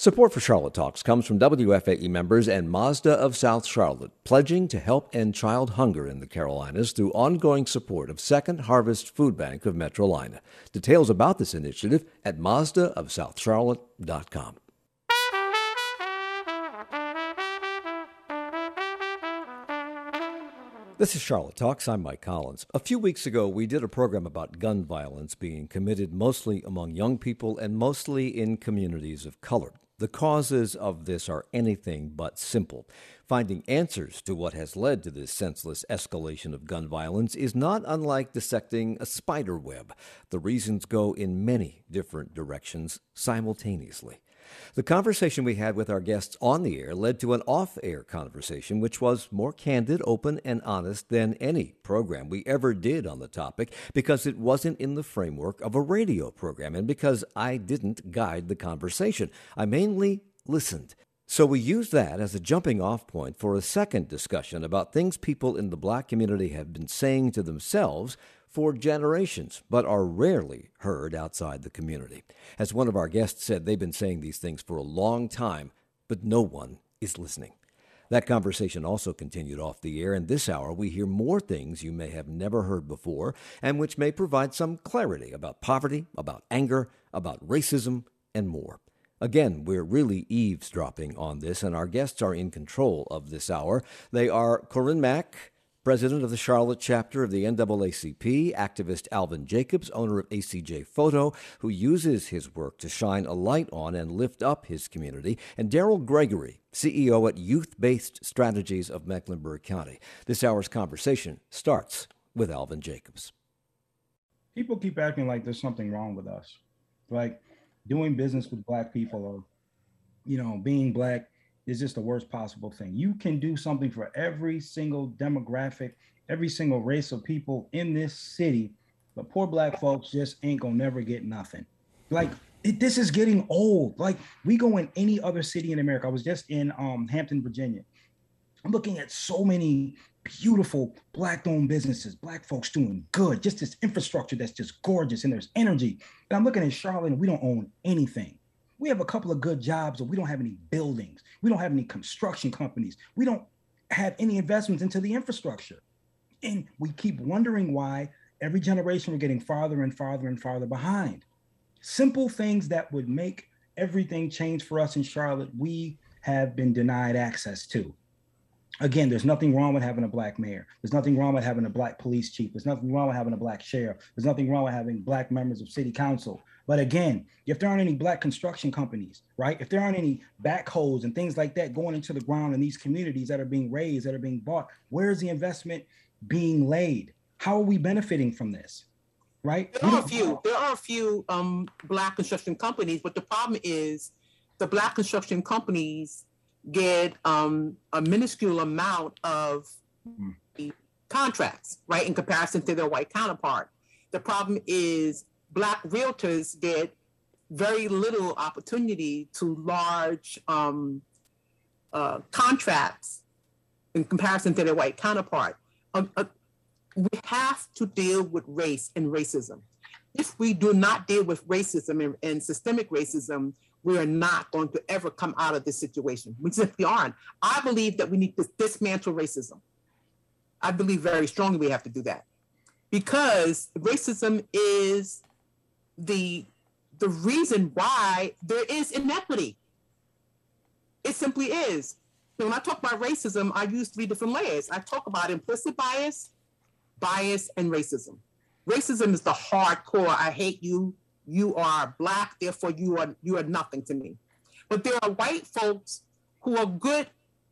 Support for Charlotte Talks comes from WFAE members and Mazda of South Charlotte, pledging to help end child hunger in the Carolinas through ongoing support of Second Harvest Food Bank of Metrolina. Details about this initiative at mazdaofsouthcharlotte.com. This is Charlotte Talks. I'm Mike Collins. A few weeks ago, we did a program about gun violence being committed mostly among young people and mostly in communities of color. The causes of this are anything but simple. Finding answers to what has led to this senseless escalation of gun violence is not unlike dissecting a spider web. The reasons go in many different directions simultaneously. The conversation we had with our guests on the air led to an off-air conversation, which was more candid, open, and honest than any program we ever did on the topic, because it wasn't in the framework of a radio program, and because I didn't guide the conversation. I mainly listened. So we used that as a jumping-off point for a second discussion about things people in the black community have been saying to themselves for generations, but are rarely heard outside the community. As one of our guests said, they've been saying these things for a long time, but no one is listening. That conversation also continued off the air, and this hour we hear more things you may have never heard before, and which may provide some clarity about poverty, about anger, about racism, and more. Again, we're really eavesdropping on this, and our guests are in control of this hour. They are Corinne Mack, president of the Charlotte chapter of the NAACP, activist Alvin Jacobs, owner of ACJ Photo, who uses his work to shine a light on and lift up his community, and Daryl Gregory, CEO at Youth-Based Strategies of Mecklenburg County. This hour's conversation starts with Alvin Jacobs. People keep acting like there's something wrong with us, like doing business with black people or, being black is just the worst possible thing. You can do something for every single demographic, every single race of people in this city, but poor black folks just ain't gonna never get nothing. This is getting old. Like, we go in any other city in America. I was just in Hampton, Virginia. I'm looking at so many beautiful black-owned businesses, black folks doing good, just this infrastructure that's just gorgeous, and there's energy. And I'm looking at Charlotte, and we don't own anything. We have a couple of good jobs, but we don't have any buildings. We don't have any construction companies. We don't have any investments into the infrastructure. And we keep wondering why every generation we're getting farther and farther and farther behind. Simple things that would make everything change for us in Charlotte, we have been denied access to. Again, there's nothing wrong with having a black mayor. There's nothing wrong with having a black police chief. There's nothing wrong with having a black sheriff. There's nothing wrong with having black members of city council. But again, if there aren't any black construction companies, right? If there aren't any backhoes and things like that going into the ground in these communities that are being raised, that are being bought, where is the investment being laid? How are we benefiting from this, right? There are a few black construction companies, but the problem is the black construction companies get a minuscule amount of contracts, right, in comparison to their white counterpart. The problem is black realtors get very little opportunity to large contracts in comparison to their white counterpart. We have to deal with race and racism. If we do not deal with racism and systemic racism, we are not going to ever come out of this situation. We simply aren't. I believe that we need to dismantle racism. I believe very strongly we have to do that, because racism is the reason why there is inequity. It simply is. When I talk about racism, I use 3 different layers. I talk about implicit bias, and racism. Racism is the hardcore, I hate you, you are black, therefore you are nothing to me. But there are white folks who are good,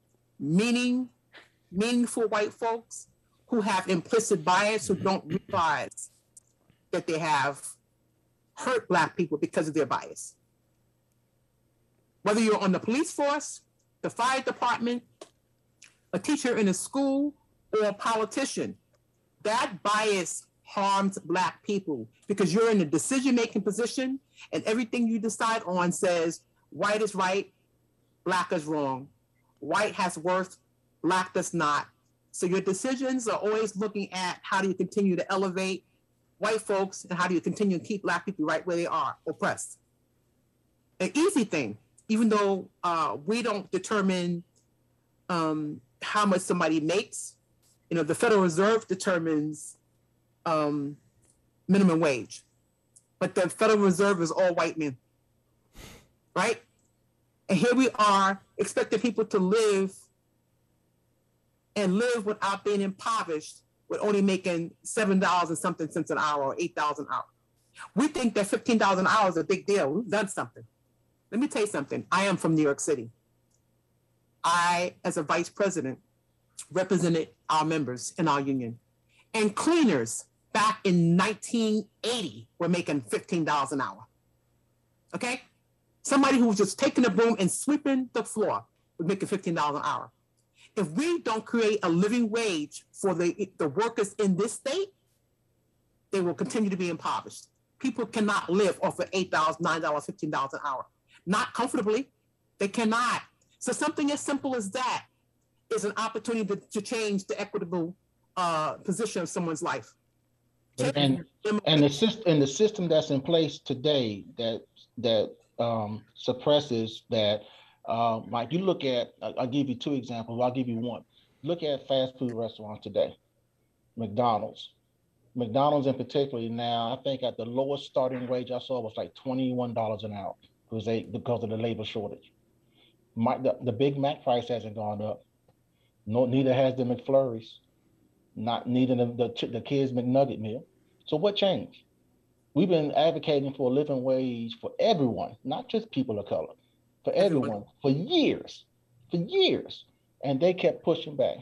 meaningful white folks who have implicit bias, who don't realize that they have hurt black people because of their bias. Whether you're on the police force, the fire department, a teacher in a school, or a politician, that bias harms black people because you're in a decision-making position and everything you decide on says white is right, black is wrong. White has worth, black does not. So your decisions are always looking at how do you continue to elevate white folks and how do you continue to keep black people right where they are, oppressed. An easy thing, even though we don't determine how much somebody makes, the Federal Reserve determines minimum wage, but the Federal Reserve is all white men, right? And here we are expecting people to live without being impoverished, with only making $7 and something cents an hour or $8 an hour. We think that $15 an hour is a big deal. We've done something. Let me tell you something. I am from New York City. I, as a vice president, represented our members in our union. And cleaners back in 1980 were making $15 an hour. Okay? Somebody who was just taking a broom and sweeping the floor was making $15 an hour. If we don't create a living wage for the workers in this state, they will continue to be impoverished. People cannot live off of $8, $9, $15 an hour. Not comfortably. They cannot. So something as simple as that is an opportunity to change the equitable position of someone's life. And the system that's in place today that suppresses that. Like you look at, I'll give you two examples. I'll give you one. Look at fast food restaurants today. McDonald's in particular now, I think at the lowest starting wage I saw was like $21 an hour because of the labor shortage. The Big Mac price hasn't gone up. No, neither has the McFlurries. Neither the kids' McNugget meal. So what changed? We've been advocating for a living wage for everyone, not just people of color. For everyone, for years, and they kept pushing back.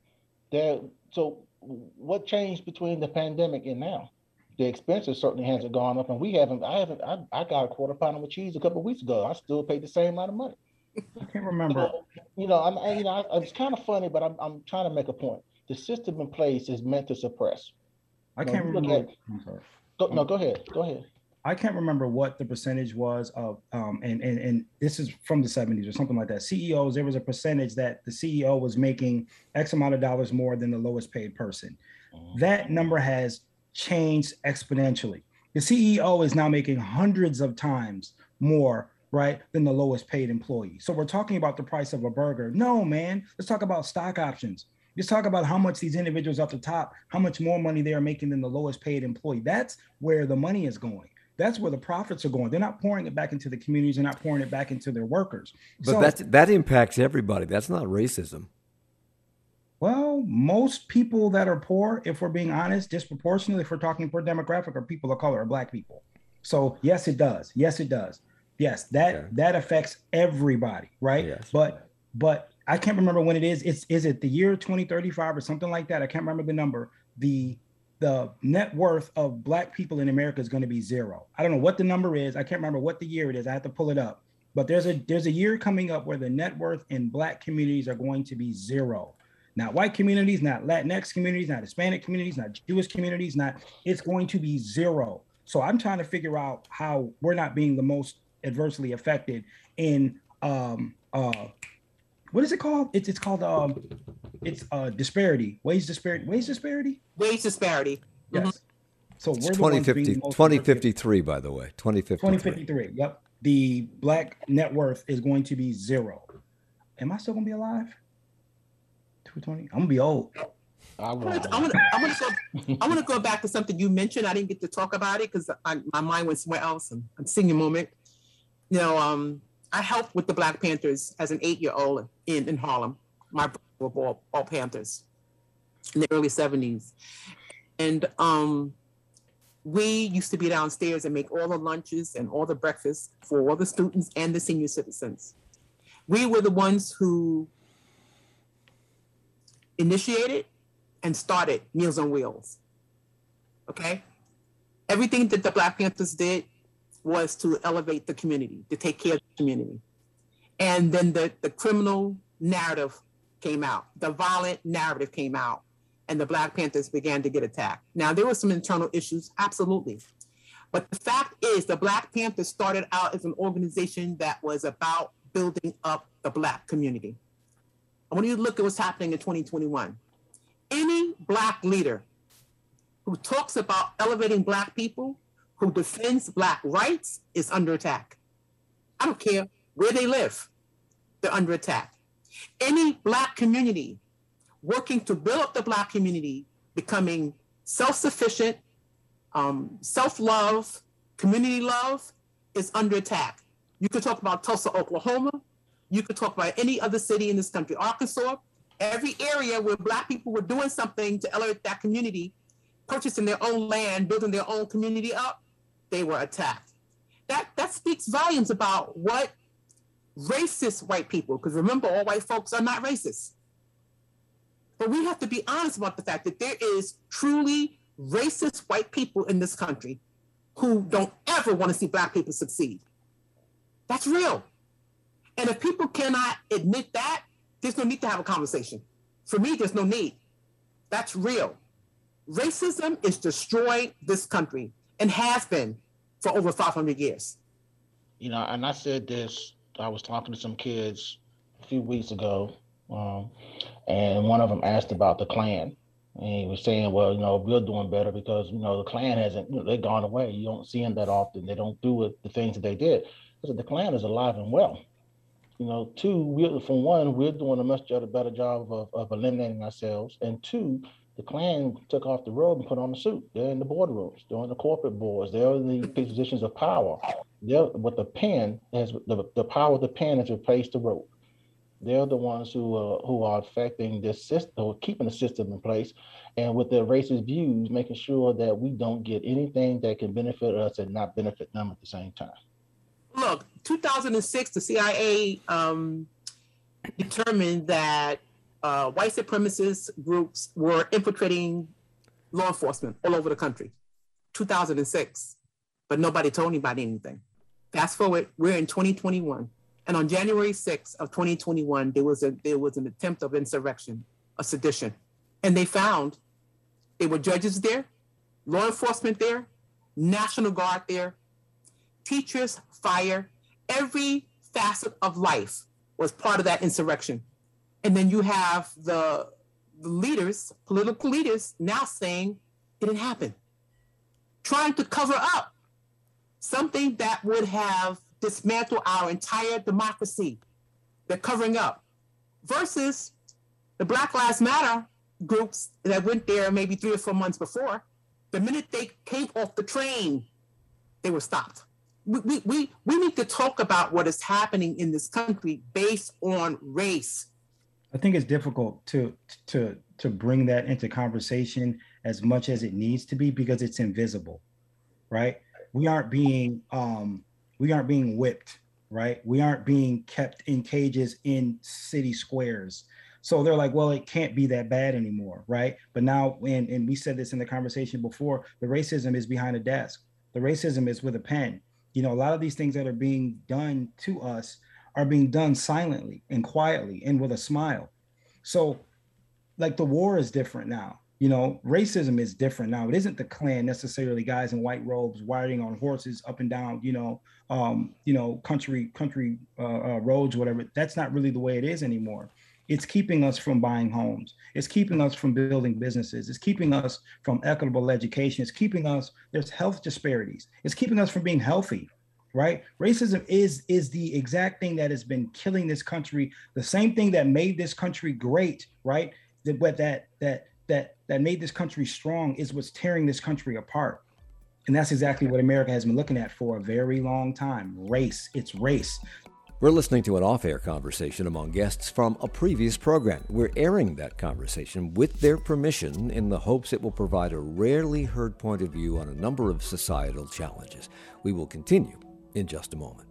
So what changed between the pandemic and now? The expenses certainly hasn't gone up, and I got a quarter pounder with cheese a couple of weeks ago. I still paid the same amount of money. I can't remember. So, it's kind of funny, but I'm trying to make a point. The system in place is meant to suppress. I can't remember. Go ahead. I can't remember what the percentage was of, and this is from the 70s or something like that. CEOs, there was a percentage that the CEO was making X amount of dollars more than the lowest paid person. That number has changed exponentially. The CEO is now making hundreds of times more, right, than the lowest paid employee. So we're talking about the price of a burger. No, man, let's talk about stock options. Let's talk about how much these individuals up the top, how much more money they are making than the lowest paid employee. That's where the money is going. That's where the profits are going. They're not pouring it back into the communities. They're not pouring it back into their workers. But that impacts everybody. That's not racism. Well, most people that are poor, if we're being honest, disproportionately, if we're talking per demographic, are people of color or Black people. So yes, it does. Yes, it does. Yes, that affects everybody, right? Yes. But I can't remember when it is. Is it the year 2035 or something like that? I can't remember the number. The net worth of Black people in America is going to be zero. I don't know what the number is. I can't remember what the year it is. I have to pull it up. But there's a year coming up where the net worth in Black communities are going to be zero. Not white communities, not Latinx communities, not Hispanic communities, not Jewish communities, it's going to be zero. So I'm trying to figure out how we're not being the most adversely affected in what is it called? It's called disparity, wage disparity. Mm-hmm. Yes. So we're 2053, by the way, 2053. Yep. The Black net worth is going to be zero. Am I still gonna be alive? 220. I'm gonna be old. I want to go back to something you mentioned. I didn't get to talk about it because my mind went somewhere else. And I'm seeing a moment. I helped with the Black Panthers as an 8-year-old in Harlem. My brothers were all Panthers in the early 70s. And we used to be downstairs and make all the lunches and all the breakfasts for all the students and the senior citizens. We were the ones who initiated and started Meals on Wheels. Okay? Everything that the Black Panthers did was to elevate the community, to take care of the community. And then the criminal narrative came out, the violent narrative came out, and the Black Panthers began to get attacked. Now, there were some internal issues, absolutely. But the fact is, the Black Panthers started out as an organization that was about building up the Black community. I want you to look at what's happening in 2021. Any Black leader who talks about elevating Black people, who defends Black rights, is under attack. I don't care where they live, they're under attack. Any Black community working to build up the Black community, becoming self-sufficient, self-love, community love, is under attack. You could talk about Tulsa, Oklahoma. You could talk about any other city in this country, Arkansas. Every area where Black people were doing something to elevate that community, purchasing their own land, building their own community up, they were attacked. That speaks volumes about what racist white people, because remember, all white folks are not racist. But we have to be honest about the fact that there is truly racist white people in this country who don't ever want to see Black people succeed. That's real. And if people cannot admit that, there's no need to have a conversation. For me, there's no need. That's real. Racism is destroying this country and has been for over 500 years. You know, and I said this, I was talking to some kids a few weeks ago, and one of them asked about the Klan. And he was saying, well, you know, we're doing better because, you know, the Klan hasn't, you know, they've gone away. You don't see them that often. They don't do the things that they did. I said, the Klan is alive and well. You know, two, we're doing a much better job of eliminating ourselves. And two, the Klan took off the robe and put on the suit. They're in the boardrooms. They're on the corporate boards. They're in the positions of power. They're with the pen, the power of the pen has replaced the rope. They're the ones who are affecting this system, keeping the system in place, and with their racist views, making sure that we don't get anything that can benefit us and not benefit them at the same time. Look, 2006, the CIA determined that white supremacist groups were infiltrating law enforcement all over the country. 2006, but nobody told anybody anything. Fast forward, we're in 2021. And on January 6th of 2021, there was an attempt of insurrection, a sedition. And they found there were judges there, law enforcement there, National Guard there, teachers, fire, every facet of life was part of that insurrection. And then you have the leaders, political leaders, now saying it didn't happen, trying to cover up something that would have dismantled our entire democracy. They're covering up. Versus the Black Lives Matter groups that went there maybe 3 or 4 months before, the minute they came off the train, they were stopped. We need to talk about what is happening in this country based on race. I think it's difficult to bring that into conversation as much as it needs to be because it's invisible, right? We aren't being whipped, right? We aren't being kept in cages in city squares. So they're like, well, it can't be that bad anymore, right? But now, and we said this in the conversation before, the racism is behind a desk. The racism is with a pen. You know, a lot of these things that are being done to us are being done silently and quietly and with a smile. So like the war is different now. You know, racism is different now. It isn't the Klan necessarily, guys in white robes riding on horses up and down, country roads, whatever. That's not really the way it is anymore. It's keeping us from buying homes. It's keeping us from building businesses. It's keeping us from equitable education. It's keeping us, there's health disparities. It's keeping us from being healthy, right? Racism is the exact thing that has been killing this country. The same thing that made this country great, right? That made this country strong is what's tearing this country apart. And that's exactly what America has been looking at for a very long time. Race, it's race. We're listening to an off-air conversation among guests from a previous program. We're airing that conversation with their permission in the hopes it will provide a rarely heard point of view on a number of societal challenges. We will continue in just a moment.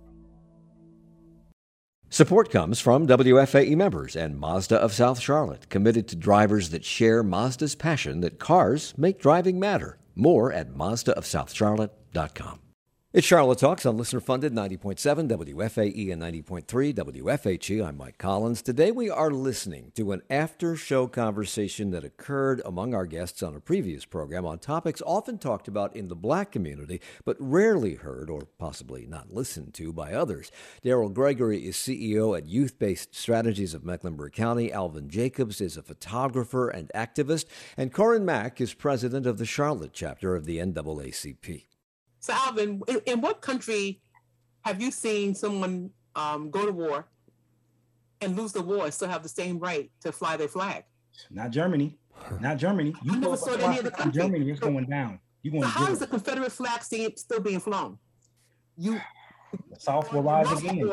Support comes from WFAE members and Mazda of South Charlotte, committed to drivers that share Mazda's passion that cars make driving matter. More at MazdaofSouthCharlotte.com. It's Charlotte Talks on listener-funded 90.7 WFAE and 90.3 WFHE. I'm Mike Collins. Today we are listening to an after-show conversation that occurred among our guests on a previous program on topics often talked about in the Black community, but rarely heard or possibly not listened to by others. Daryl Gregory is CEO at Youth-Based Strategies of Mecklenburg County. Alvin Jacobs is a photographer and activist. And Corin Mack is president of the Charlotte chapter of the NAACP. So Alvin, in what country have you seen someone go to war and lose the war and still have the same right to fly their flag. Not Germany. Not Germany. I never saw any other country. Germany, it's going down. You're going So to how is the Confederate flag still being flown? The South will rise again.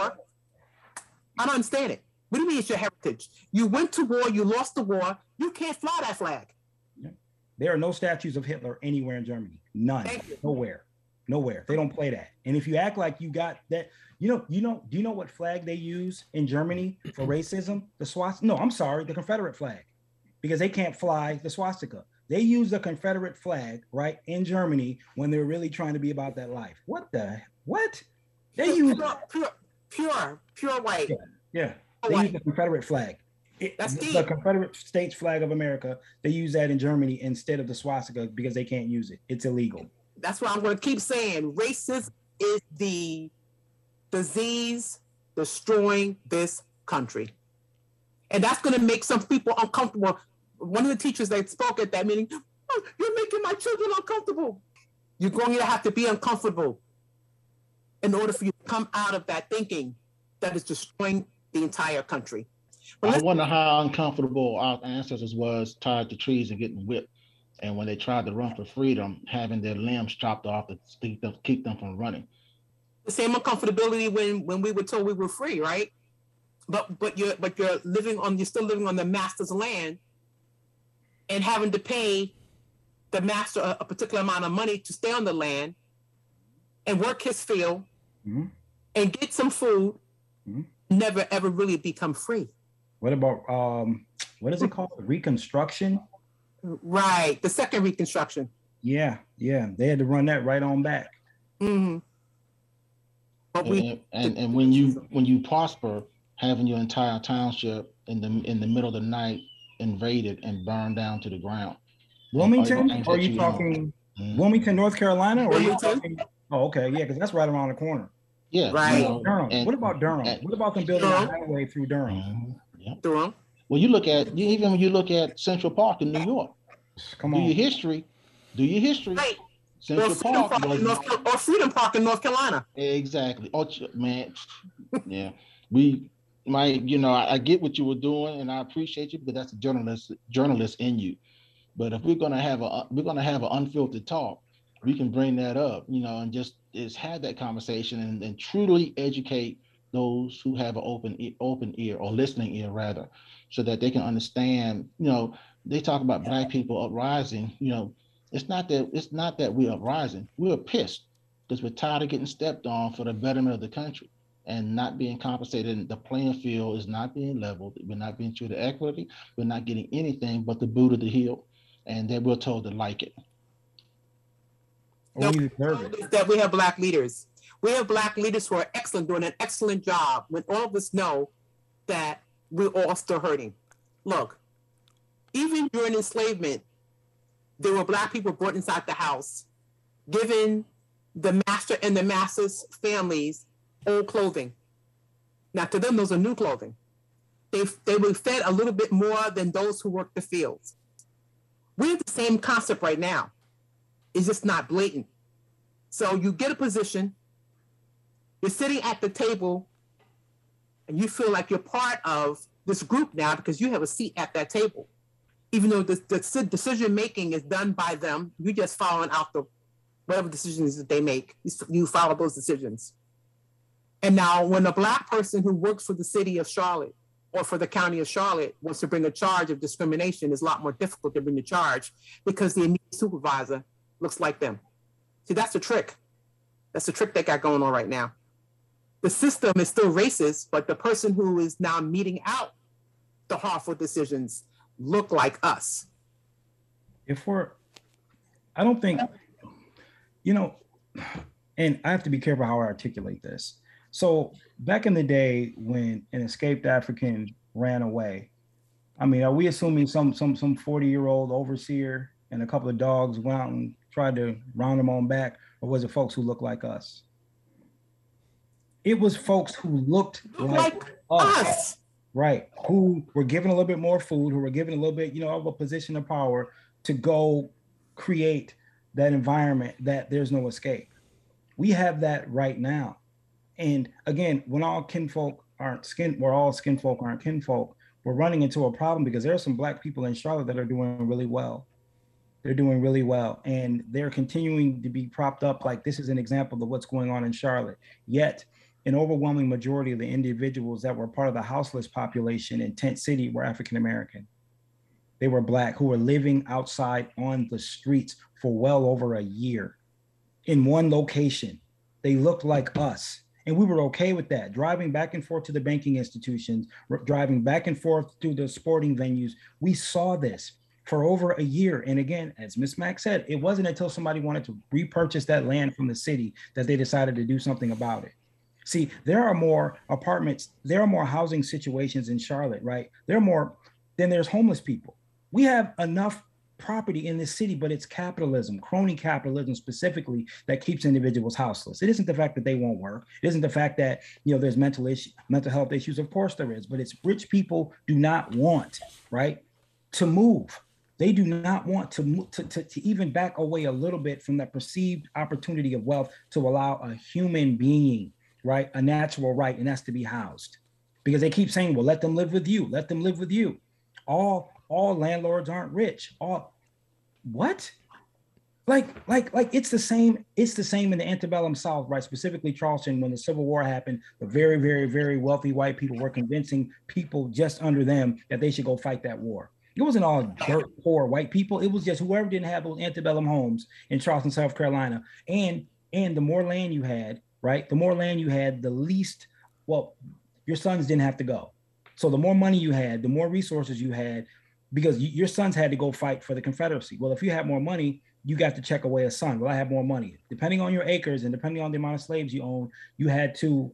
I don't understand it. What do you mean it's your heritage? You went to war, you lost the war, you can't fly that flag. There are no statues of Hitler anywhere in Germany. None. Nowhere. They don't play that. And if you act like you got that, do you know what flag they use in Germany for racism? The swastika. No, I'm sorry, the Confederate flag, because they can't fly the swastika. They use the Confederate flag, right, in Germany when they're really trying to be about that life. What? They use pure white. Yeah. They use the Confederate flag. That's the Confederate States flag of America. They use that in Germany instead of the swastika because they can't use it. It's illegal. That's why I'm going to keep saying racism is the disease destroying this country. And that's going to make some people uncomfortable. One of the teachers that spoke at that meeting, oh, you're making my children uncomfortable. You're going to have to be uncomfortable in order for you to come out of that thinking that is destroying the entire country. I wonder how uncomfortable our ancestors was tied to trees and getting whipped. And when they tried to run for freedom, having their limbs chopped off to keep them from running. The same uncomfortability when we were told we were free, right? But you're still living on the master's land and having to pay the master a particular amount of money to stay on the land and work his field and get some food, never ever really become free. What about what is it called? Reconstruction? Right, the second Reconstruction. Yeah, they had to run that right on back. Mm-hmm. But and when you prosper, having your entire township in the middle of the night invaded and burned down to the ground. Wilmington? Are you talking Wilmington, North Carolina? Or are you talking? Oh, okay, yeah, because that's right around the corner. Yeah, right. Durham. What about Durham? What about them building a highway through Durham? Durham. Well, even when you look at Central Park in New York, come on, do your history. Right. Central Park or Freedom Park in North Carolina. Exactly. Oh man, yeah. I get what you were doing, and I appreciate you because that's a journalist in you. But if we're gonna have an unfiltered talk, we can bring that up, and just have that conversation and truly educate those who have an open ear or listening ear rather, so that they can understand. They talk about Black people uprising. It's not that we're uprising. We're pissed because we're tired of getting stepped on for the betterment of the country and not being compensated. The playing field is not being leveled. We're not being treated equity. We're not getting anything but the boot of the heel, and then we're told to like it. That we have Black leaders. We have Black leaders who are excellent, doing an excellent job when all of us know that we're all still hurting. Look, even during enslavement, there were Black people brought inside the house, given the master and the master's families old clothing. Now, to them, those are new clothing. They were fed a little bit more than those who worked the fields. We have the same concept right now. It's just not blatant. So you get a position, you're sitting at the table, and you feel like you're part of this group now because you have a seat at that table. Even though the decision making is done by them, you just following out whatever decisions that they make. You follow those decisions. And now when a Black person who works for the city of Charlotte or for the county of Charlotte wants to bring a charge of discrimination, it's a lot more difficult to bring the charge because the immediate supervisor looks like them. See, that's the trick. That's the trick they got going on right now. The system is still racist, but the person who is now meting out the harmful decisions look like us. I don't think, and I have to be careful how I articulate this. So back in the day when an escaped African ran away, are we assuming some 40-year-old overseer and a couple of dogs went out and tried to round them on back, or was it folks who looked like us? It was folks who looked like us. Right, who were given a little bit more food, who were given a little bit, of a position of power to go create that environment that there's no escape. We have that right now. And again, when all kinfolk aren't skin, we're all skinfolk aren't kinfolk, we're running into a problem because there are some Black people in Charlotte that are doing really well. They're doing really well. And they're continuing to be propped up like this is an example of what's going on in Charlotte. Yet, an overwhelming majority of the individuals that were part of the houseless population in Tent City were African American. They were Black who were living outside on the streets for well over a year in one location. They looked like us. And we were okay with that. Driving back and forth to the banking institutions, driving back and forth to the sporting venues. We saw this for over a year. And again, as Ms. Mack said, it wasn't until somebody wanted to repurchase that land from the city that they decided to do something about it. See, there are more apartments, there are more housing situations in Charlotte, right? There are more than there's homeless people. We have enough property in this city, but it's capitalism, crony capitalism specifically, that keeps individuals houseless. It isn't the fact that they won't work. It isn't the fact that there's mental health issues. Of course there is, but it's rich people do not want, right, to move. They do not want to even back away a little bit from that perceived opportunity of wealth to allow a human being, right, a natural right, and that's to be housed. Because they keep saying, well, let them live with you. Let them live with you. All landlords aren't rich. What? Like it's the same in the antebellum South, right? Specifically Charleston, when the Civil War happened, the very, very, very wealthy white people were convincing people just under them that they should go fight that war. It wasn't all dirt poor white people. It was just whoever didn't have those antebellum homes in Charleston, South Carolina. And the more land you had, right? The more land you had, the least, well, your sons didn't have to go. So the more money you had, the more resources you had, because your sons had to go fight for the Confederacy. Well, if you had more money, you got to check away a son. Well, I have more money. Depending on your acres and depending on the amount of slaves you own, you had to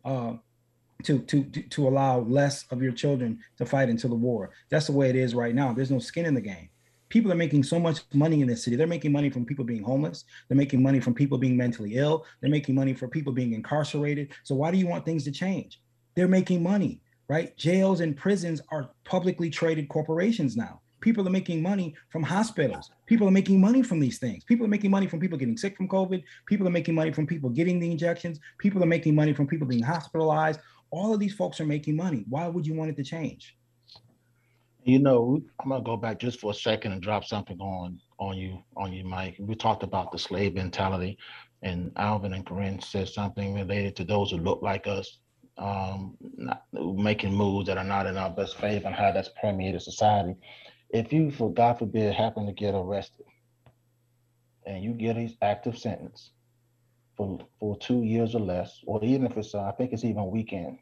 allow less of your children to fight into the war. That's the way it is right now. There's no skin in the game. People are making so much money in this city. They're making money from people being homeless. They're making money from people being mentally ill. They're making money for people being incarcerated. So why do you want things to change? They're making money, right? Jails and prisons are publicly traded corporations now. People are making money from hospitals. People are making money from these things. People are making money from people getting sick from COVID. People are making money from people getting the injections. People are making money from people being hospitalized. All of these folks are making money. Why would you want it to change? I'm gonna go back just for a second and drop something on you, Mike. We talked about the slave mentality, and Alvin and Corinne said something related to those who look like us, not making moves that are not in our best favor, and how that's permeated society. If you, for God forbid, happen to get arrested and you get an active sentence for 2 years or less, or even if it's, I think it's even weekends,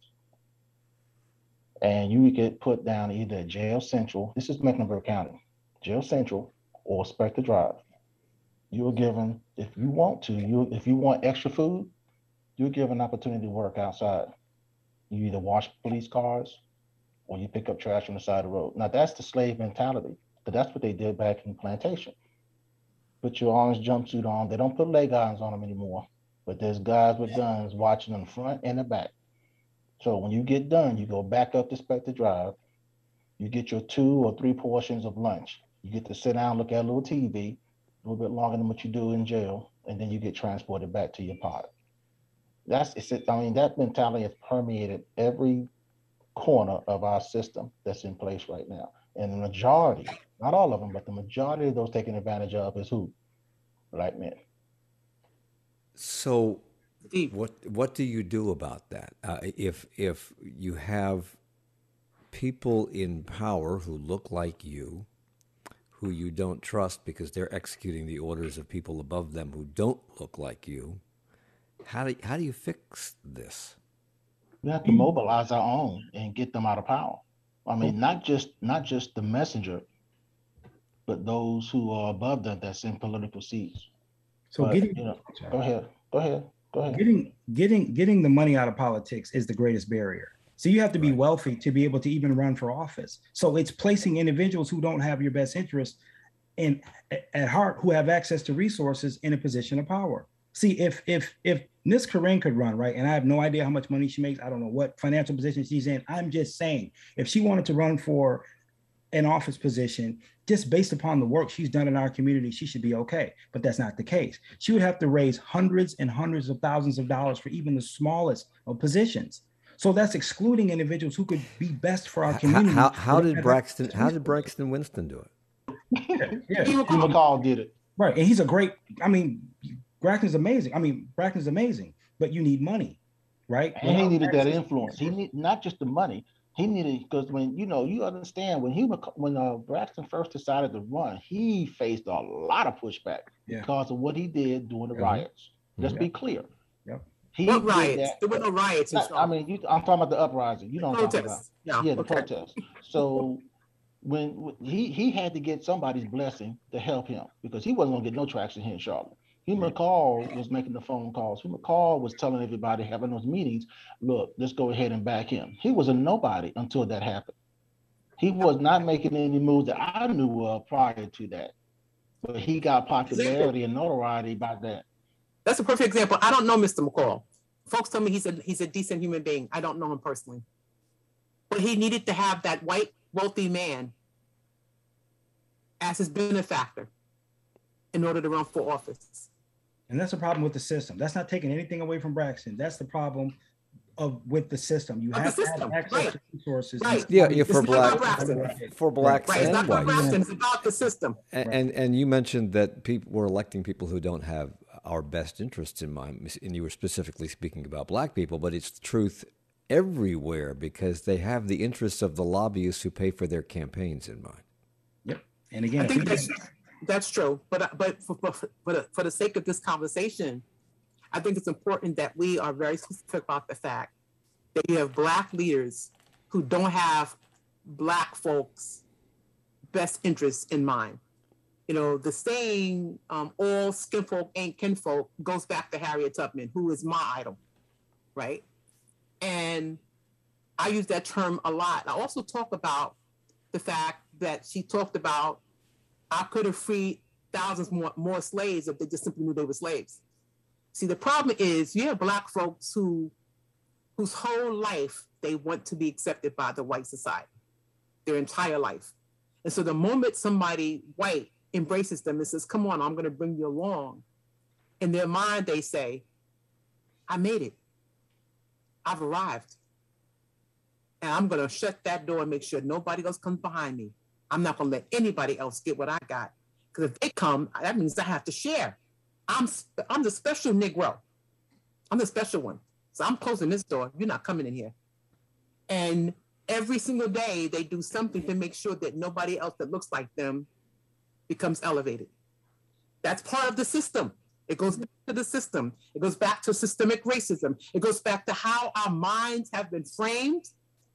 and you get put down either at Jail Central, this is Mecklenburg County, Jail Central, or Spectre Drive. You're given, if you want extra food, you're given an opportunity to work outside. You either wash police cars, or you pick up trash on the side of the road. Now that's the slave mentality, but that's what they did back in the plantation. Put your orange jumpsuit on. They don't put leg irons on them anymore, but there's guys with guns watching them front and the back. So when you get done, you go back up to Spectre Drive. You get your 2 or 3 portions of lunch. You get to sit down, look at a little TV, a little bit longer than what you do in jail, and then you get transported back to your pod. That mentality has permeated every corner of our system that's in place right now. And the majority, not all of them, but the majority of those taken advantage of is who? Black men. So what do you do about that? If you have people in power who look like you, who you don't trust because they're executing the orders of people above them who don't look like you, how do you fix this? We have to mobilize our own and get them out of power. I mean, not just the messenger, but those who are above them that's in political seats. So go ahead. Getting the money out of politics is the greatest barrier. So you have to be wealthy to be able to even run for office. So it's placing individuals who don't have your best interest at heart, who have access to resources, in a position of power. See, if Ms. Corinne could run, right, and I have no idea how much money she makes, I don't know what financial position she's in. I'm just saying, if she wanted to run for an office position just based upon the work she's done in our community, she should be okay. But that's not the case. She would have to raise hundreds and hundreds of thousands of dollars for even the smallest of positions. So that's excluding individuals who could be best for our community. How did Braxton Winston do it? Yeah. Steve McCall did it. Right. And he's a great, I mean, Braxton's amazing, but you need money, right? And he needed that influence. He need not just the money. He needed, because when you understand when Braxton first decided to run, he faced a lot of pushback because of what he did during the riots. Let's be clear. Yep. What riots? There were no riots. I'm talking about the uprising. You know what I'm talking about? Yeah, the protests. So when he had to get somebody's blessing to help him, because he wasn't gonna get no traction here in Charlotte. Hugh McCall was making the phone calls. Hugh McCall was telling everybody, having those meetings, look, let's go ahead and back him. He was a nobody until that happened. He was not making any moves that I knew of prior to that. But he got popularity and notoriety by that. That's a perfect example. I don't know Mr. McCall. Folks tell me he's a decent human being. I don't know him personally. But he needed to have that white, wealthy man as his benefactor in order to run for office. And that's a problem with the system. That's not taking anything away from Braxton. That's the problem with the system. You have to have access to resources. Right. Yeah, for blacks right. It's not and about whites. Braxton. It's about the system. And you mentioned that we're electing people who don't have our best interests in mind, and you were specifically speaking about black people, but it's the truth everywhere because they have the interests of the lobbyists who pay for their campaigns in mind. Yep. And again, I think that's true. But for the sake of this conversation, I think it's important that we are very specific about the fact that you have black leaders who don't have black folks' best interests in mind. You know, the saying, all skinfolk ain't kinfolk, goes back to Harriet Tubman, who is my idol, right? And I use that term a lot. I also talk about the fact that she talked about, I could have freed thousands more slaves if they just simply knew they were slaves. See, the problem is you have black folks whose whole life they want to be accepted by the white society, their entire life. And so the moment somebody white embraces them and says, come on, I'm going to bring you along, in their mind, they say, I made it. I've arrived. And I'm going to shut that door and make sure nobody else comes behind me. I'm not going to let anybody else get what I got. Because if they come, that means I have to share. I'm the special Negro. I'm the special one. So I'm closing this door. You're not coming in here. And every single day, they do something to make sure that nobody else that looks like them becomes elevated. That's part of the system. It goes back to the system. It goes back to systemic racism. It goes back to how our minds have been framed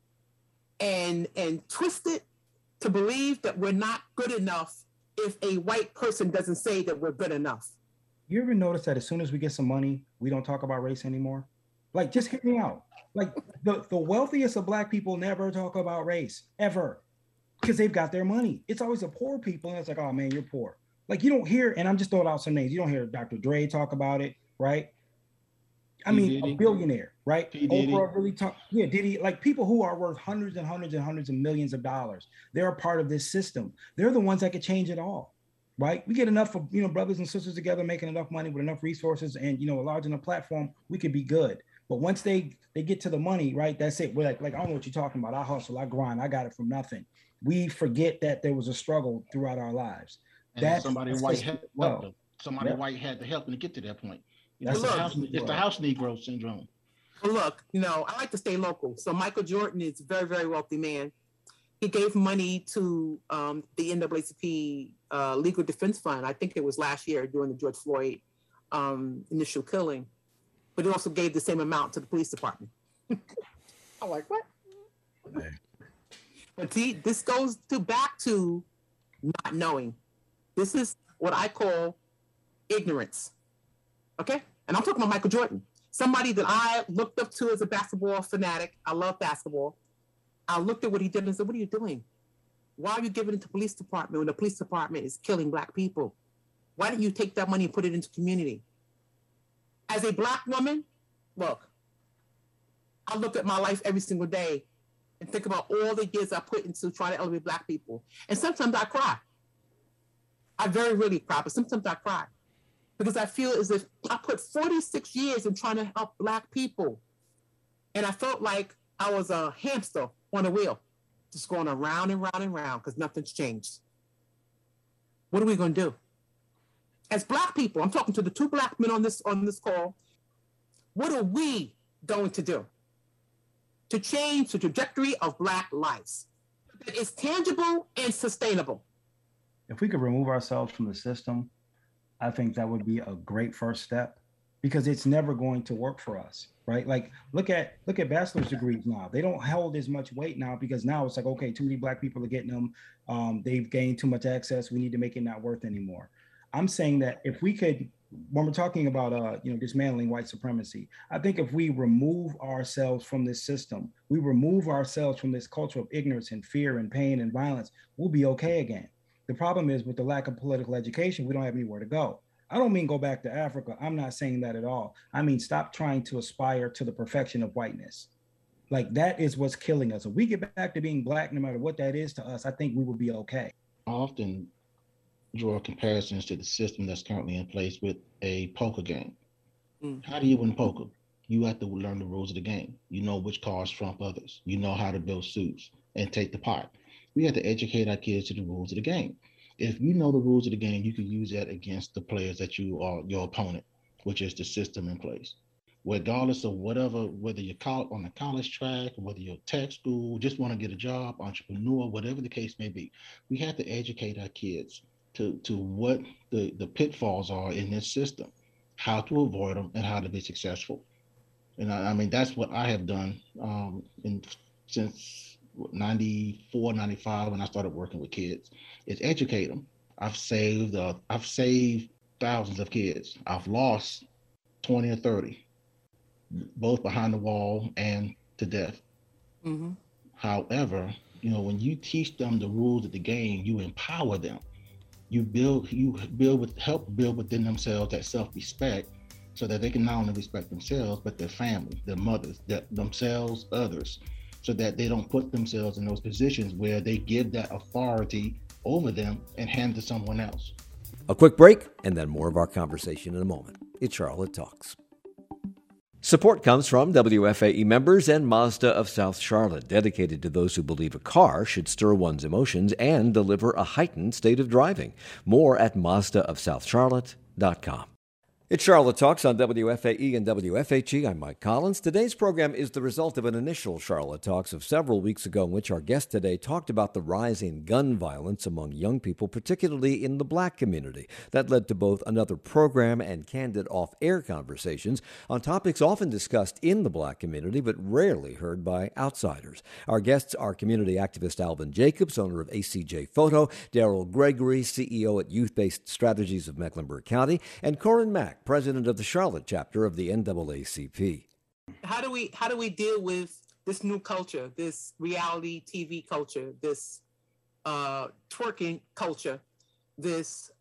and twisted to believe that we're not good enough if a white person doesn't say that we're good enough. You ever notice that as soon as we get some money, we don't talk about race anymore? Like, just hit me out. Like, the wealthiest of black people never talk about race, ever, because they've got their money. It's always the poor people, and it's like, oh, man, you're poor. Like, you don't hear, and I'm just throwing out some names. You don't hear Dr. Dre talk about it, right? I mean, a billionaire, right? Oprah really talk. Yeah, Diddy, like people who are worth hundreds and hundreds and hundreds of millions of dollars. They're a part of this system. They're the ones that could change it all, right? We get enough of, brothers and sisters together, making enough money with enough resources and, a large enough platform, we could be good. But once they get to the money, right? That's it. We're like, I don't know what you're talking about. I hustle, I grind, I got it from nothing. We forget that there was a struggle throughout our lives. And somebody white had them. Somebody white had to help them to get to that point. It's the house Negro syndrome. Well, look, I like to stay local. So Michael Jordan is a very, very wealthy man. He gave money to the NAACP Legal Defense Fund. I think it was last year during the George Floyd initial killing. But he also gave the same amount to the police department. I'm like, what? Okay. But see, this goes back to not knowing. This is what I call ignorance. Okay? And I'm talking about Michael Jordan, somebody that I looked up to as a basketball fanatic. I love basketball. I looked at what he did and said, what are you doing? Why are you giving it to the police department when the police department is killing black people? Why don't you take that money and put it into community? As a black woman, look, I look at my life every single day and think about all the years I put into trying to elevate Black people. And sometimes I cry. I very rarely cry, but sometimes I cry because I feel as if I put 46 years in trying to help Black people. And I felt like I was a hamster on a wheel, just going around and round and round because nothing's changed. What are we going to do? As Black people, I'm talking to the 2 Black men on this call. What are we going to do to change the trajectory of Black lives that is tangible and sustainable? If we could remove ourselves from the system, I think that would be a great first step, because it's never going to work for us, right? Like look at bachelor's degrees now. They don't hold as much weight now because now it's like, okay, too many Black people are getting them. They've gained too much access. We need to make it not worth anymore. I'm saying that if we could, when we're talking about dismantling white supremacy, I think if we remove ourselves from this system, we remove ourselves from this culture of ignorance and fear and pain and violence, we'll be okay again. The problem is with the lack of political education, we don't have anywhere to go. I don't mean go back to Africa. I'm not saying that at all. I mean, stop trying to aspire to the perfection of whiteness. Like, that is what's killing us. If we get back to being Black, no matter what that is to us, I think we will be okay. I often draw comparisons to the system that's currently in place with a poker game. How do you win poker? You have to learn the rules of the game. You know which cards trump others. You know how to build suits and take the pot. We have to educate our kids to the rules of the game. If you know the rules of the game, you can use that against the players that you are your opponent, which is the system in place. Regardless of whether you're on the college track, or whether you're tech school, just want to get a job, entrepreneur, whatever the case may be, we have to educate our kids to what the pitfalls are in this system, how to avoid them, and how to be successful. And I mean, that's what I have done since 94, 95, when I started working with kids, is educate them. I've saved thousands of kids. I've lost 20 or 30, both behind the wall and to death. Mm-hmm. However, when you teach them the rules of the game, you empower them. You help build within themselves that self-respect, so that they can not only respect themselves, but their family, their mothers, themselves, others, so that they don't put themselves in those positions where they give that authority over them and hand to someone else. A quick break, and then more of our conversation in a moment. It's Charlotte Talks. Support comes from WFAE members and Mazda of South Charlotte, dedicated to those who believe a car should stir one's emotions and deliver a heightened state of driving. More at MazdaofSouthCharlotte.com. It's Charlotte Talks on WFAE and WFHE. I'm Mike Collins. Today's program is the result of an initial Charlotte Talks of several weeks ago, in which our guest today talked about the rise in gun violence among young people, particularly in the Black community. That led to both another program and candid off-air conversations on topics often discussed in the Black community, but rarely heard by outsiders. Our guests are community activist Alvin Jacobs, owner of ACJ Photo, Daryl Gregory, CEO at Youth-Based Strategies of Mecklenburg County, and Corin Mack, president of the Charlotte chapter of the NAACP. How do we deal with this new culture, this reality TV culture, this twerking culture, this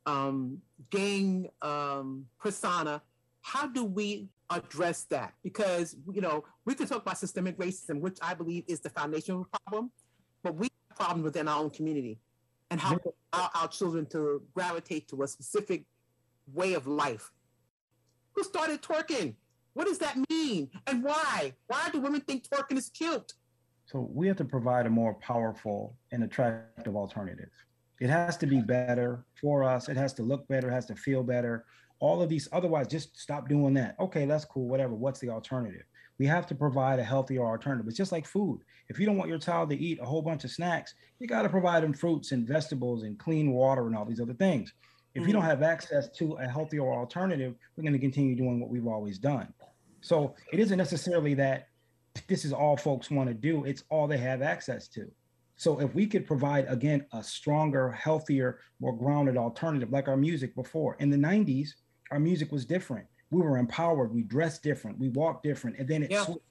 gang persona? How do we address that? Because we can talk about systemic racism, which I believe is the foundational problem, but we have problems within our own community, and how to allow our children to gravitate to a specific way of life. Who started twerking? What does that mean? And why? Why do women think twerking is cute? So we have to provide a more powerful and attractive alternative. It has to be better for us. It has to look better. It has to feel better. All of these, otherwise, just stop doing that. Okay, that's cool, whatever. What's the alternative? We have to provide a healthier alternative. It's just like food. If you don't want your child to eat a whole bunch of snacks, you got to provide them fruits and vegetables and clean water and all these other things. If you don't have access to a healthier alternative, we're going to continue doing what we've always done. So it isn't necessarily that this is all folks want to do. It's all they have access to. So if we could provide, again, a stronger, healthier, more grounded alternative, like our music before. In the 90s, our music was different. We were empowered. We dressed different. We walked different. And then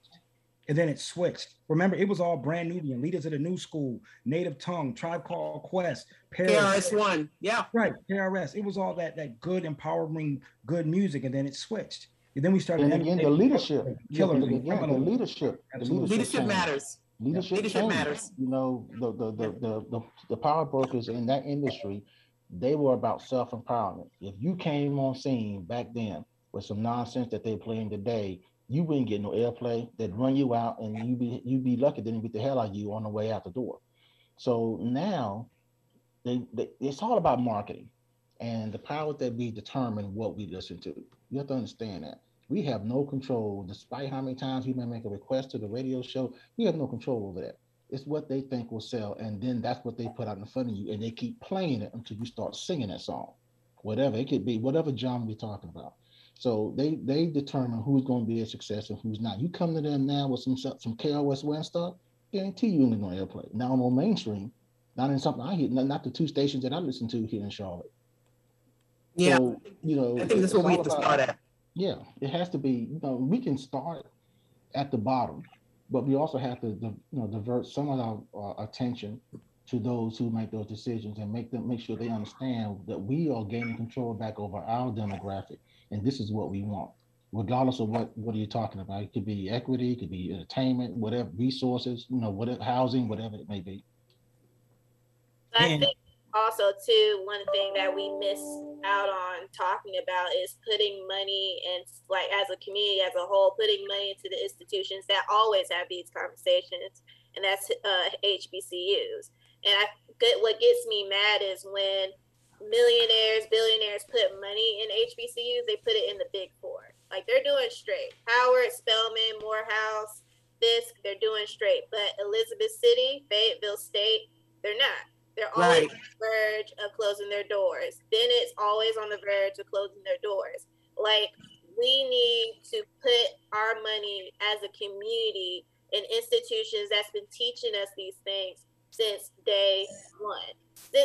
it switched. Remember, it was all brand Nubian, Leaders of the New School, Native Tongue, Tribe Called Quest, KRS-One. Yeah. Right. KRS. It was all that good, empowering, good music. And then it switched. And then we started. And again, the leadership. Killers. The leadership. Leadership matters. Leadership changes. matters. You know, the power brokers in that industry, they were about self-empowerment. If you came on scene back then with some nonsense that they're playing today, you wouldn't get no airplay. They'd run you out, and you'd be lucky they didn't get the hell out of you on the way out the door. So now it's all about marketing, and the powers that be determine what we listen to. You have to understand that we have no control, despite how many times we may make a request to the radio show. We have no control over that. It's what they think will sell, and then that's what they put out in front of you, and they keep playing it until you start singing that song, whatever it could be, whatever genre we're talking about. So they determine who's going to be a success and who's not. You come to them now with some KRS One stuff, guarantee you ain't going to airplay. Now on mainstream, not in something I hear, not the two stations that I listen to here in Charlotte. Yeah, so, you know, I think that's what we have to start at. Yeah, it has to be. You know, we can start at the bottom, but we also have to, divert some of our attention to those who make those decisions and make sure they understand that we are gaining control back over our demographic, and this is what we want, regardless of what are you talking about. It could be equity, it could be entertainment, whatever, resources, whatever, housing, whatever it may be. I think also too, one thing that we miss out on talking about is putting money, and like as a community as a whole, putting money into the institutions that always have these conversations, and that's HBCUs. And what gets me mad is when millionaires, billionaires put money in HBCUs, they put it in the big four. Like they're doing straight. Howard, Spelman, Morehouse, Fisk, they're doing straight. But Elizabeth City, Fayetteville State, they're not. They're always on the verge of closing their doors. Bennett's always on the verge of closing their doors. Like, we need to put our money as a community in institutions that's been teaching us these things since day one.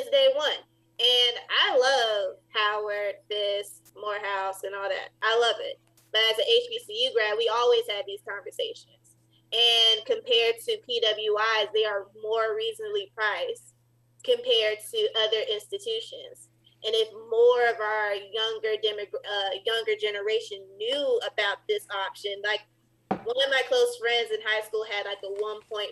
And I love Howard, Fisk, Morehouse, and all that. I love it. But as an HBCU grad, we always had these conversations. And compared to PWIs, they are more reasonably priced compared to other institutions. And if more of our younger generation knew about this option, like one of my close friends in high school had like a 1.5,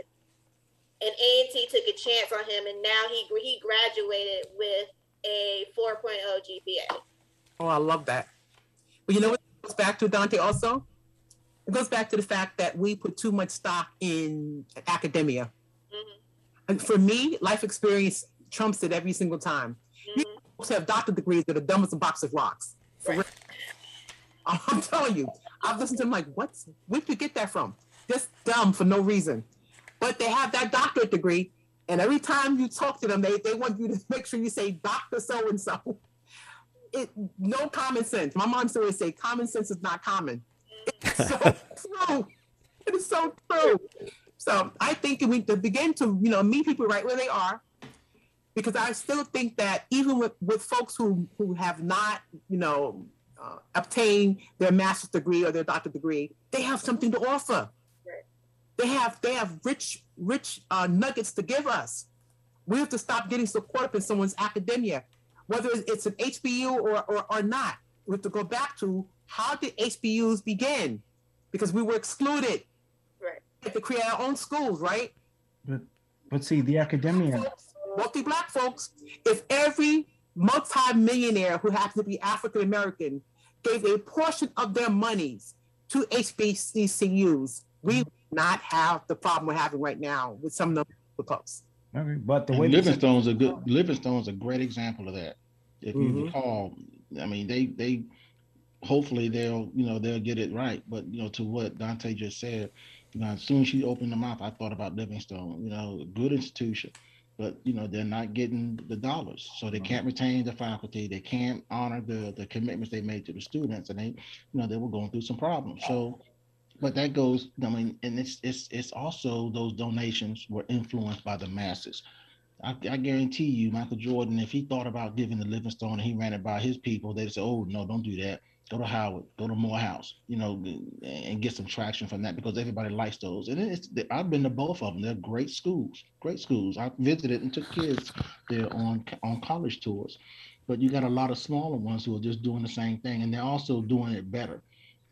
and A&T took a chance on him, and now he graduated with a 4.0 GPA. Oh, I love that. But you know what it goes back to, Dante, also? It goes back to the fact that we put too much stock in academia. And for me, life experience trumps it every single time. You folks have doctorate degrees that are dumb as a box of rocks. For real. I'm telling you, I've listened to them like, where'd you get that from? Just dumb for no reason. But they have that doctorate degree, and every time you talk to them, they want you to make sure you say Dr. So-and-so. No common sense. My mom used to always say, common sense is not common. It's so true. It is so true. So I think we to begin to, meet people right where they are, because I still think that even with folks who have not, obtained their master's degree or their doctorate degree, they have something to offer. They have rich nuggets to give us. We have to stop getting so caught up in someone's academia, whether it's an HBU or not. We have to go back to, how did HBUs begin? Because we were excluded. We have to create our own schools, right? But see, the academia. Wealthy Black folks, if every multi-millionaire who happens to be African-American gave a portion of their monies to HBCUs, we would not have the problem we're having right now with some of the folks. Okay, but the way Livingstone's a great example of that. If you recall, I mean, they hopefully they'll get it right. But to what Dante just said, as soon as she opened her mouth, I thought about Livingstone. Good institution, but they're not getting the dollars, so they can't retain the faculty. They can't honor the commitments they made to the students, and they were going through some problems. So, but that goes. I mean, and it's also those donations were influenced by the masses. I guarantee you, Michael Jordan, if he thought about giving to Livingstone and he ran it by his people, they'd say, "Oh no, don't do that. Go to Howard, go to Morehouse, and get some traction from that, because everybody likes those." And I've been to both of them. They're great schools. I visited and took kids there on college tours. But you got a lot of smaller ones who are just doing the same thing, and they're also doing it better.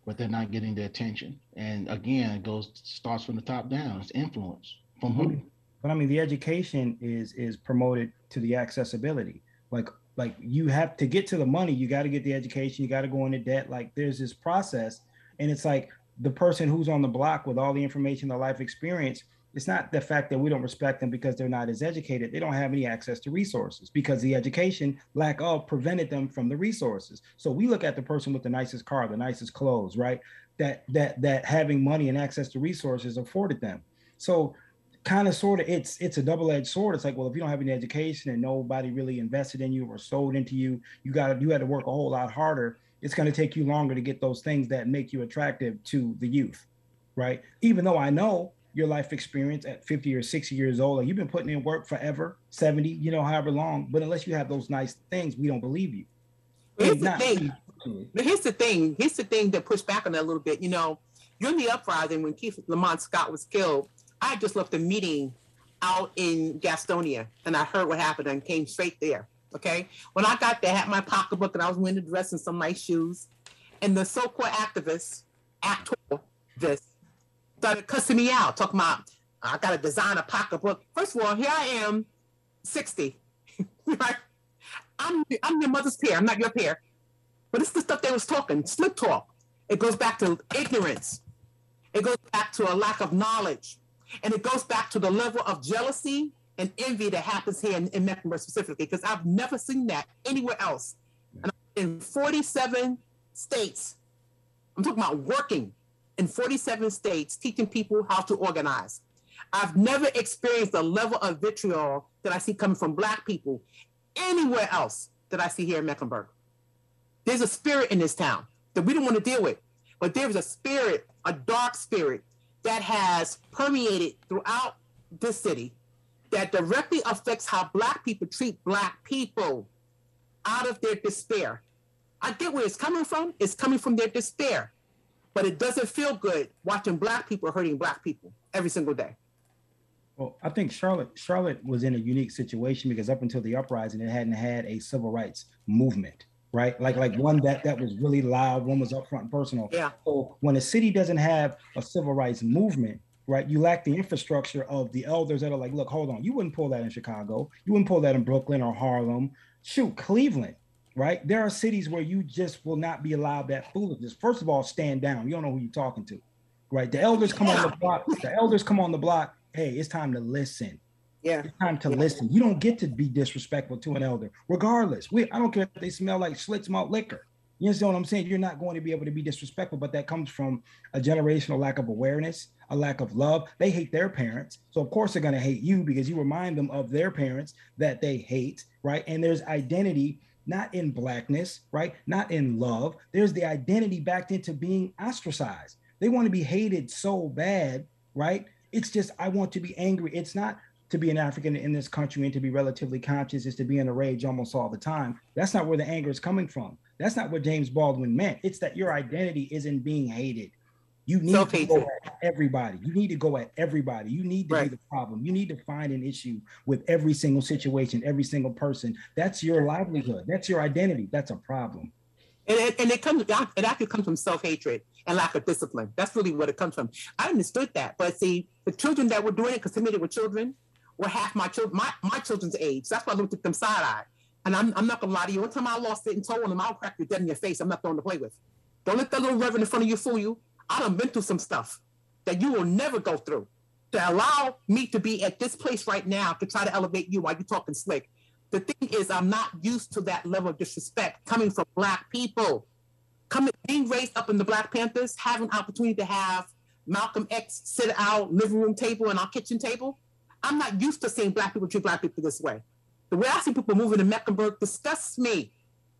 but they're not getting the attention. And again, starts from the top down. It's influence from who? But I mean, the education is promoted to the accessibility. Like you have to get to the money, you got to get the education, you got to go into debt. Like there's this process, and it's like the person who's on the block with all the information, the life experience. It's not the fact that we don't respect them because they're not as educated. They don't have any access to resources because the education lack of prevented them from the resources. So we look at the person with the nicest car, the nicest clothes, right? That having money and access to resources afforded them. So kind of sort of it's a double-edged sword. It's like, well, if you don't have any education and nobody really invested in you or sold into you, you had to work a whole lot harder. It's going to take you longer to get those things that make you attractive to the youth, right? Even though I know your life experience at 50 or 60 years old, like you've been putting in work forever, 70, however long, but unless you have those nice things, we don't believe you. Here's the thing that pushed back on that a little bit. During the uprising when Keith Lamont Scott was killed, I just left a meeting out in Gastonia and I heard what happened and came straight there. Okay. When I got there, I had my pocketbook and I was wearing a dress and some nice shoes. And the so-called activists started cussing me out, talking about, I got to design a pocketbook. First of all, here I am, 60, right? I'm your mother's peer. I'm not your peer. But it's the stuff they was talking, slip talk. It goes back to ignorance. It goes back to a lack of knowledge. And it goes back to the level of jealousy and envy that happens here in Mecklenburg specifically, because I've never seen that anywhere else. And in 47 states, I'm talking about working in 47 states, teaching people how to organize. I've never experienced the level of vitriol that I see coming from Black people anywhere else that I see here in Mecklenburg. There's a spirit in this town that we don't want to deal with, but there's a spirit, a dark spirit, that has permeated throughout this city that directly affects how Black people treat Black people out of their despair. I get where it's coming from. It's coming from their despair, but it doesn't feel good watching Black people hurting Black people every single day. Well, I think Charlotte was in a unique situation because up until the uprising, it hadn't had a civil rights movement, right? Like one that was really loud, one was upfront and personal. Yeah. So when a city doesn't have a civil rights movement, right, you lack the infrastructure of the elders that are like, look, hold on, you wouldn't pull that in Chicago, you wouldn't pull that in Brooklyn or Harlem, shoot, Cleveland, right? There are cities where you just will not be allowed that foolishness. First of all, stand down. You don't know who you're talking to, right? The elders come on the block. The elders come on the block. Hey, it's time to listen. Yeah. It's time to listen. You don't get to be disrespectful to an elder, regardless. I don't care if they smell like Schlitz malt liquor. You understand what I'm saying? You're not going to be able to be disrespectful, but that comes from a generational lack of awareness, a lack of love. They hate their parents. So of course they're going to hate you because you remind them of their parents that they hate, right? And there's identity, not in Blackness, right? Not in love. There's the identity backed into being ostracized. They want to be hated so bad, right? It's just, I want to be angry. It's not to be an African in this country and to be relatively conscious is to be in a rage almost all the time. That's not where the anger is coming from. That's not what James Baldwin meant. It's that your identity is in being hated. You need to go at everybody. You need to go at everybody. You need to be the problem. You need to find an issue with every single situation, every single person. That's your livelihood. That's your identity. That's a problem. And it actually comes from self-hatred and lack of discipline. That's really what it comes from. I understood that, but see, the children that were doing it, because committed with children, were half my children's age. That's why I looked at them side-eyed. And I'm not gonna lie to you. One time I lost it and told them, I'll crack you dead in your face. I'm not throwing to play with. Don't let that little reverend in front of you fool you. I done been through some stuff that you will never go through. To allow me to be at this place right now to try to elevate you while you're talking slick. The thing is, I'm not used to that level of disrespect coming from Black people. Being raised up in the Black Panthers, having opportunity to have Malcolm X sit at our living room table and our kitchen table. I'm not used to seeing Black people treat Black people this way. The way I see people moving in Mecklenburg disgusts me.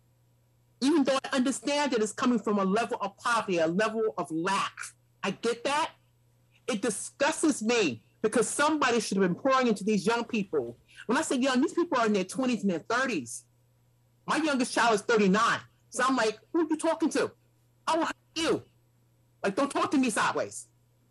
Even though I understand that it's coming from a level of poverty, a level of lack. I get that. It disgusts me because somebody should have been pouring into these young people. When I say young, these people are in their 20s and their 30s. My youngest child is 39. So I'm like, who are you talking to? I will hurt you. Like, don't talk to me sideways.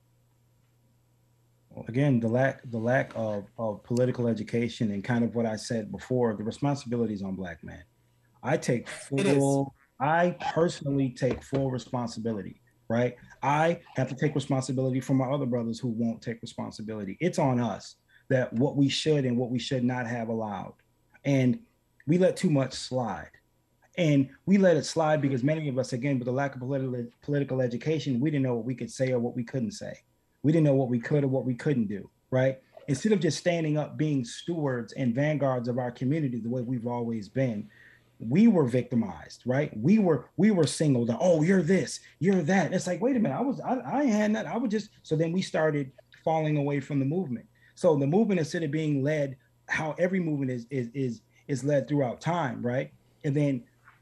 Again, the lack of political education and kind of what I said before, the responsibilities on Black men. I personally take full responsibility right? I have to take responsibility for my other brothers who won't take responsibility. It's on us that what we should and what we should not have allowed. And we let too much slide. And we let it slide because many of us, again, with the lack of political education, we didn't know what we could say or what we couldn't say. We didn't know what we could or what we couldn't do, right? Instead of just standing up, being stewards and vanguards of our community the way we've always been, we were victimized, right? We were singled out. Oh, you're this, you're that. It's like, wait a minute, I had that. I would just. So then we started falling away from the movement. So the movement, instead of being led, how every movement is led throughout time, right? And then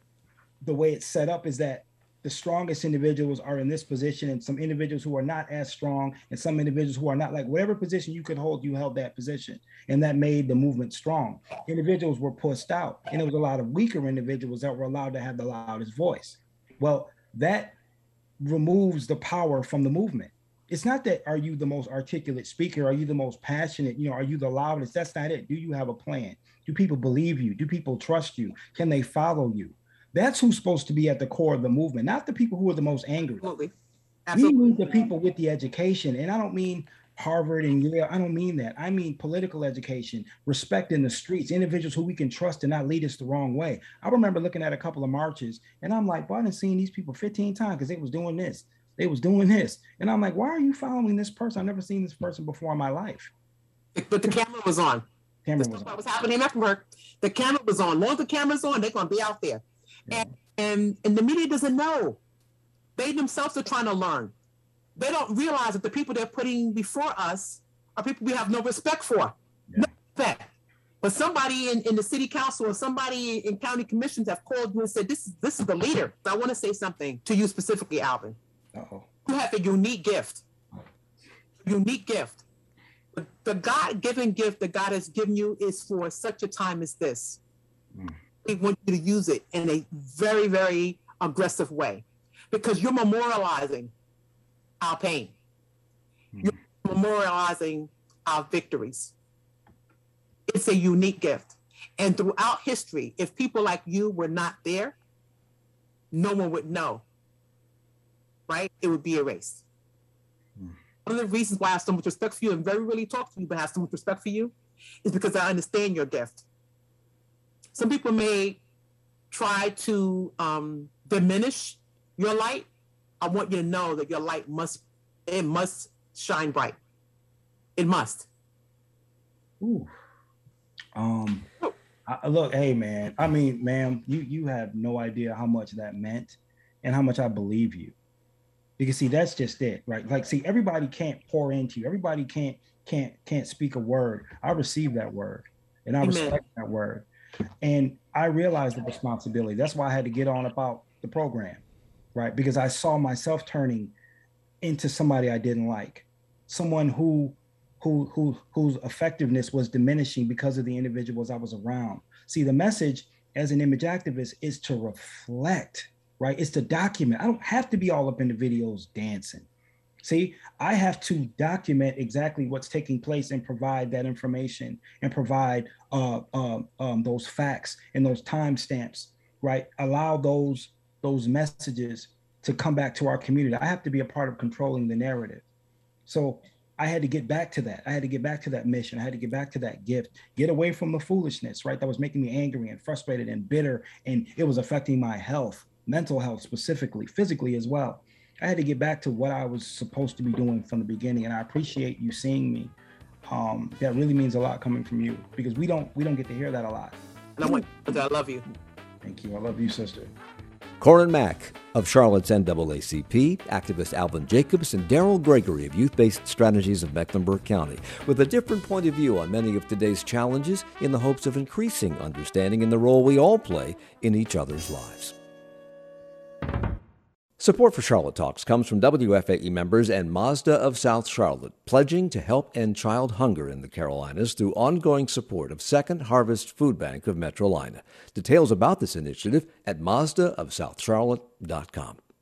the way it's set up is that the strongest individuals are in this position, and some individuals who are not as strong, and some individuals who are not, like whatever position you could hold, you held that position. And that made the movement strong. Individuals were pushed out, and it was a lot of weaker individuals that were allowed to have the loudest voice. Well, that removes the power from the movement. It's not that, are you the most articulate speaker? Are you the most passionate? Are you the loudest? That's not it. Do you have a plan? Do people believe you? Do people trust you? Can they follow you? That's who's supposed to be at the core of the movement, not the people who are the most angry. Absolutely. We need the people with the education. And I don't mean Harvard and Yale. I don't mean that. I mean political education, respect in the streets, individuals who we can trust and not lead us the wrong way. I remember looking at a couple of marches and I'm like, well, I done seen these people 15 times because they was doing this. They was doing this. And I'm like, why are you following this person? I've never seen this person before in my life. But the camera was on. What was happening in Mecklenburg, the camera was on. Once the camera's on, they're going to be out there. Yeah. And the media doesn't know. They themselves are trying to learn. They don't realize that the people they're putting before us are people we have no respect for. Yeah. No respect. But somebody in the city council or somebody in county commissions have called you and said, this is the leader. I want to say something to you specifically, Alvin. Uh-oh. You have a unique gift. Unique gift. The God-given gift that God has given you is for such a time as this. We want you to use it in a very, very aggressive way because you're memorializing our pain. You're memorializing our victories. It's a unique gift. And throughout history, if people like you were not there, no one would know, right? It would be erased. One of the reasons why I have so much respect for you and very rarely talk to you, but have so much respect for you is because I understand your gift. Some people may try to diminish your light. I want you to know that your light must shine bright. It must. Ooh. Look, hey man. I mean, ma'am, you have no idea how much that meant and how much I believe you. Because see, that's just it, right? Like, see, everybody can't pour into you. Everybody can't speak a word. I receive that word, and I respect that word. And I realized the responsibility. That's why I had to get on about the program, right? Because I saw myself turning into somebody I didn't like, someone whose effectiveness was diminishing because of the individuals I was around. See, the message as an image activist is to reflect, right? It's to document. I don't have to be all up in the videos dancing. See, I have to document exactly what's taking place and provide that information and provide those facts and those timestamps, right? Allow those messages to come back to our community. I have to be a part of controlling the narrative. So I had to get back to that. I had to get back to that mission. I had to get back to that gift, get away from the foolishness, right? That was making me angry and frustrated and bitter. And it was affecting my health, mental health specifically, physically as well. I had to get back to what I was supposed to be doing from the beginning. And I appreciate you seeing me. That really means a lot coming from you because we don't get to hear that a lot. And I love you. Thank you. I love you, sister. Corin Mack of Charlotte's NAACP, activist Alvin Jacobs, and Daryl Gregory of Youth-Based Strategies of Mecklenburg County, with a different point of view on many of today's challenges in the hopes of increasing understanding in the role we all play in each other's lives. Support for Charlotte Talks comes from WFAE members and Mazda of South Charlotte, pledging to help end child hunger in the Carolinas through ongoing support of Second Harvest Food Bank of Metrolina. Details about this initiative at mazdaofsouthcharlotte.com.